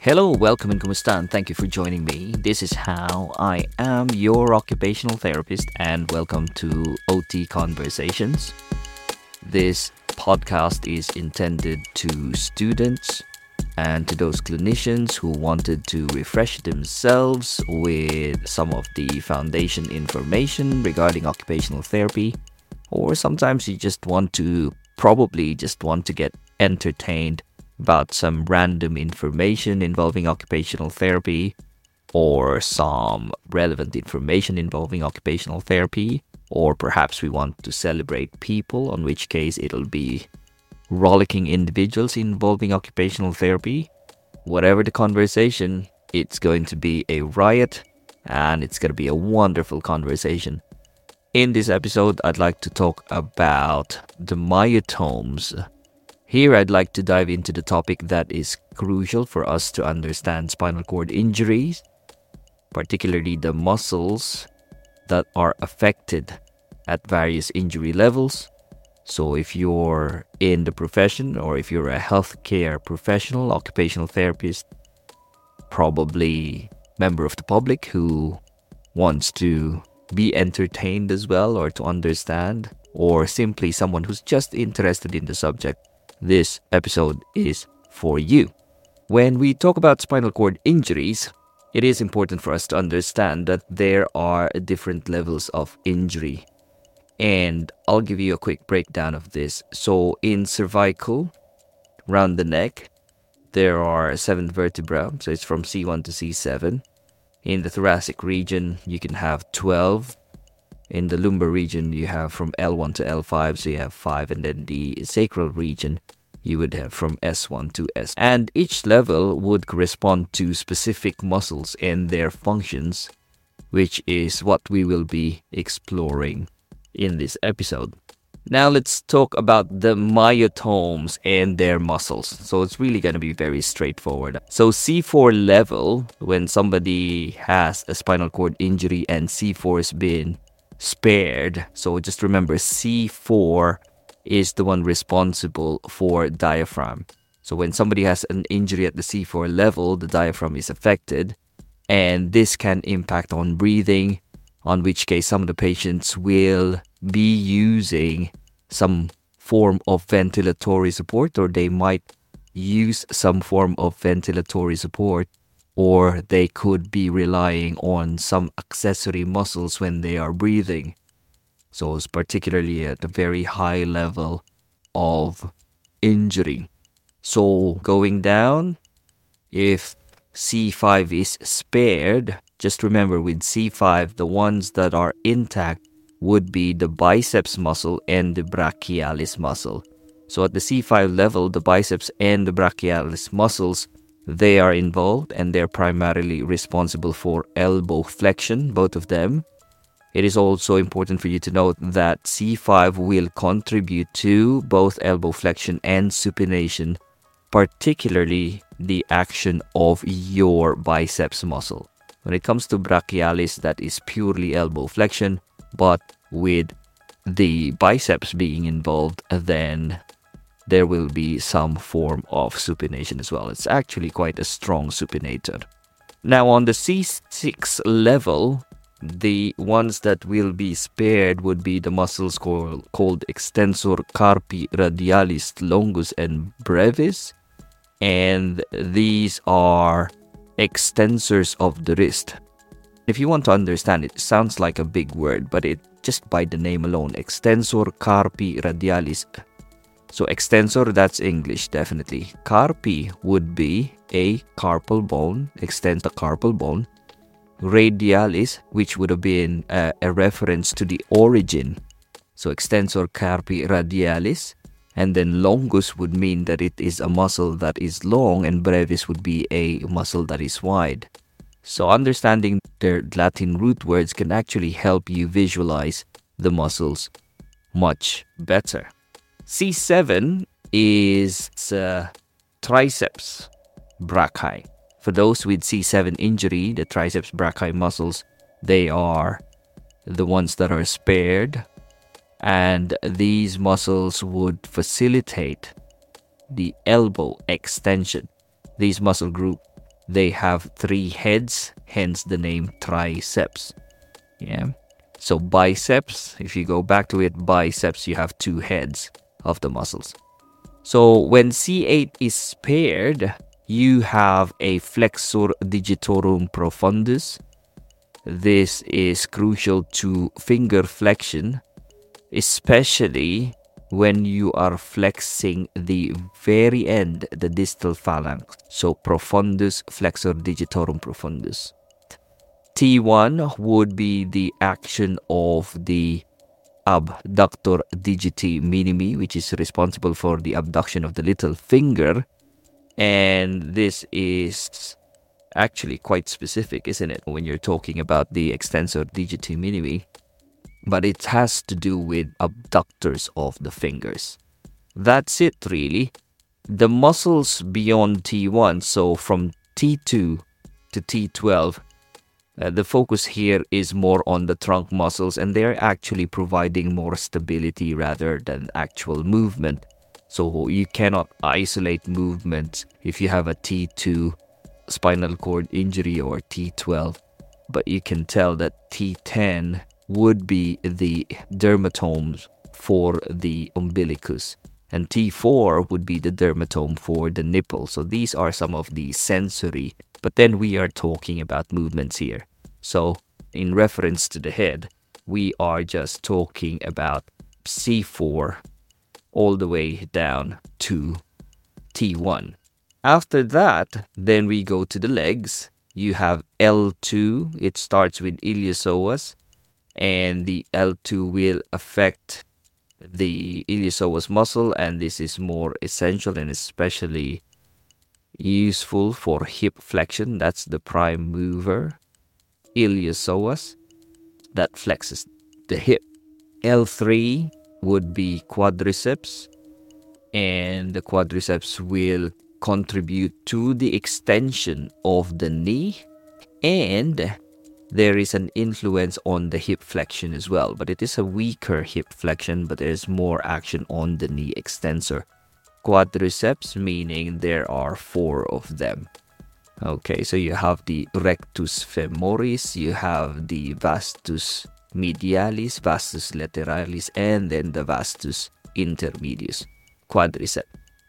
Hello, welcome and kumusta, and thank you for joining me. This is How. I am your occupational therapist, and welcome to OT Conversations. This podcast is intended to students and to those clinicians who wanted to refresh themselves with some of the foundation information regarding occupational therapy, or sometimes you probably just want to get entertained about some random information involving occupational therapy, or some relevant information involving occupational therapy, or perhaps we want to celebrate people, in which case it'll be rollicking individuals involving occupational therapy. Whatever the conversation, it's going to be a riot, and it's going to be a wonderful conversation. In this episode, I'd like to talk about the myotomes. Here, I'd like to dive into the topic that is crucial for us to understand spinal cord injuries, particularly the muscles that are affected at various injury levels. So if you're in the profession, or if you're a healthcare professional, occupational therapist, probably member of the public who wants to be entertained as well, or to understand, or simply someone who's just interested in the subject, this episode is for you. When we talk about spinal cord injuries, it is important for us to understand that there are different levels of injury. And I'll give you a quick breakdown of this. So in cervical, around the neck, there are 7 vertebrae. So it's from C1 to C7. In the thoracic region, you can have 12. In the lumbar region, you have from L1 to L5, so you have 5. And then the sacral region, you would have from S1 to S. And each level would correspond to specific muscles and their functions, which is what we will be exploring in this episode. Now let's talk about the myotomes and their muscles. So it's really going to be very straightforward. So C4 level, when somebody has a spinal cord injury and C4 has been spared. So just remember, C4 is the one responsible for diaphragm. So when somebody has an injury at the C4 level, the diaphragm is affected, and this can impact on breathing, on which case some of the patients will be using some form of ventilatory support, or they might use some form of ventilatory support, or they could be relying on some accessory muscles when they are breathing. So it's particularly at a very high level of injury. So going down, if C5 is spared, just remember with C5, the ones that are intact would be the biceps muscle and the brachialis muscle. So at the C5 level, the biceps and the brachialis muscles, they are involved, and they're primarily responsible for elbow flexion, both of them. It is also important for you to note that C5 will contribute to both elbow flexion and supination, particularly the action of your biceps muscle. When it comes to brachialis, that is purely elbow flexion, but with the biceps being involved, then there will be some form of supination as well. It's actually quite a strong supinator. Now on the C6 level, the ones that will be spared would be the muscles called extensor carpi radialis, longus, and brevis. And these are extensors of the wrist. If you want to understand it, it sounds like a big word, but it just by the name alone, extensor carpi radialis. So extensor, that's English, definitely. Carpi would be a carpal bone, extend the carpal bone. Radialis, which would have been a reference to the origin. So extensor carpi radialis. And then longus would mean that it is a muscle that is long, and brevis would be a muscle that is wide. So understanding their Latin root words can actually help you visualize the muscles much better. C7 is triceps brachii. For those with C7 injury, the triceps brachii muscles, they are the ones that are spared, and these muscles would facilitate the elbow extension. These muscle group they have 3 heads, hence the name triceps. Yeah. So biceps, if you go back to it, biceps, you have 2 heads of the muscles. So when C8 is paired, you have a flexor digitorum profundus. This is crucial to finger flexion, especially when you are flexing the very end, the distal phalanx. So profundus, flexor digitorum profundus. T1 would be the action of the abductor digiti minimi, which is responsible for the abduction of the little finger. And this is actually quite specific, isn't it, when you're talking about the extensor digiti minimi? But it has to do with abductors of the fingers. That's it, really. The muscles beyond T1, so from T2 to T12, the focus here is more on the trunk muscles, and they're actually providing more stability rather than actual movement. So you cannot isolate movements if you have a T2 spinal cord injury or T12, but you can tell that T10 would be the dermatomes for the umbilicus, and T4 would be the dermatome for the nipple. So these are some of the sensory, but then we are talking about movements here. So in reference to the head, we are just talking about C4 all the way down to T1. After that, then we go to the legs. You have L2. It starts with iliopsoas, and the L2 will affect the iliopsoas muscle, and this is more essential and especially useful for hip flexion. That's the prime mover. Iliopsoas, that flexes the hip. L3 would be quadriceps, and the quadriceps will contribute to the extension of the knee, and there is an influence on the hip flexion as well, but it is a weaker hip flexion, but there is more action on the knee extensor. Quadriceps, meaning there are 4 of them. Okay, so you have the rectus femoris, you have the vastus medialis, vastus lateralis, and then the vastus intermedius. Quadriceps.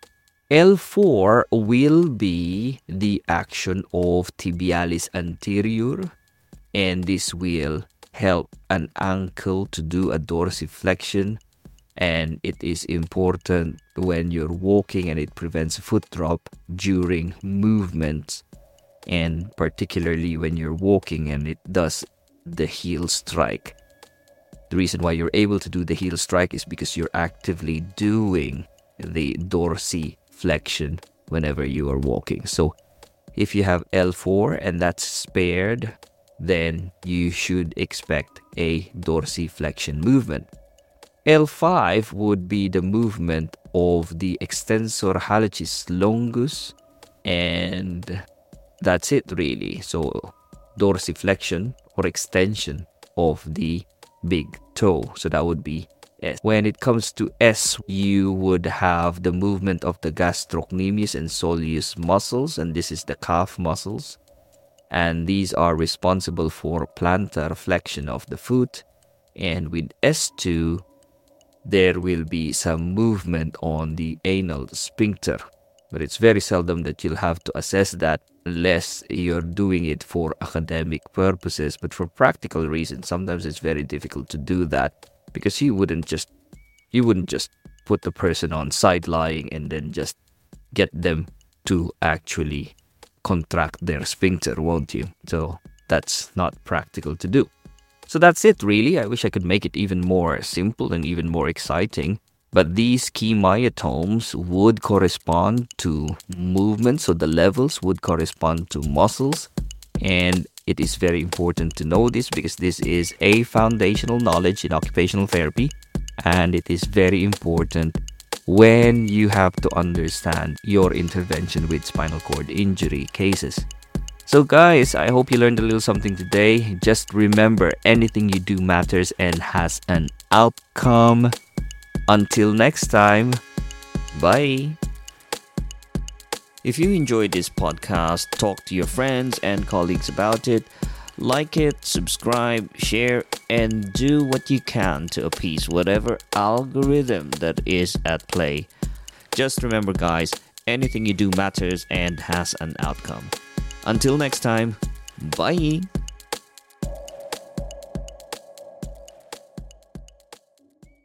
L4 will be the action of tibialis anterior, and this will help an ankle to do a dorsiflexion, and it is important when you're walking, and it prevents foot drop during movements, and particularly when you're walking and it does the heel strike. The reason why you're able to do the heel strike is because you're actively doing the dorsiflexion whenever you are walking. So if you have L4 and that's spared, then you should expect a dorsiflexion movement. L5 would be the movement of the extensor hallucis longus, and that's it really. So dorsiflexion or extension of the big toe. So that would be S. When it comes to S, you would have the movement of the gastrocnemius and soleus muscles, and this is the calf muscles. And these are responsible for plantar flexion of the foot. And with S2, there will be some movement on the anal sphincter. But it's very seldom that you'll have to assess that unless you're doing it for academic purposes. But for practical reasons, sometimes it's very difficult to do that, because you wouldn't just put the person on side lying and then just get them to actually contract their sphincter, won't you? So that's not practical to do. So that's it really. I wish I could make it even more simple and even more exciting. But these key myotomes would correspond to movements, so the levels would correspond to muscles. And it is very important to know this, because this is a foundational knowledge in occupational therapy, and it is very important when you have to understand your intervention with spinal cord injury cases. So guys, I hope you learned a little something today. Just remember, anything you do matters and has an outcome. Until next time, bye. If you enjoyed this podcast, talk to your friends and colleagues about it. Like it, subscribe, share, and do what you can to appease whatever algorithm that is at play. Just remember, guys, anything you do matters and has an outcome. Until next time, bye!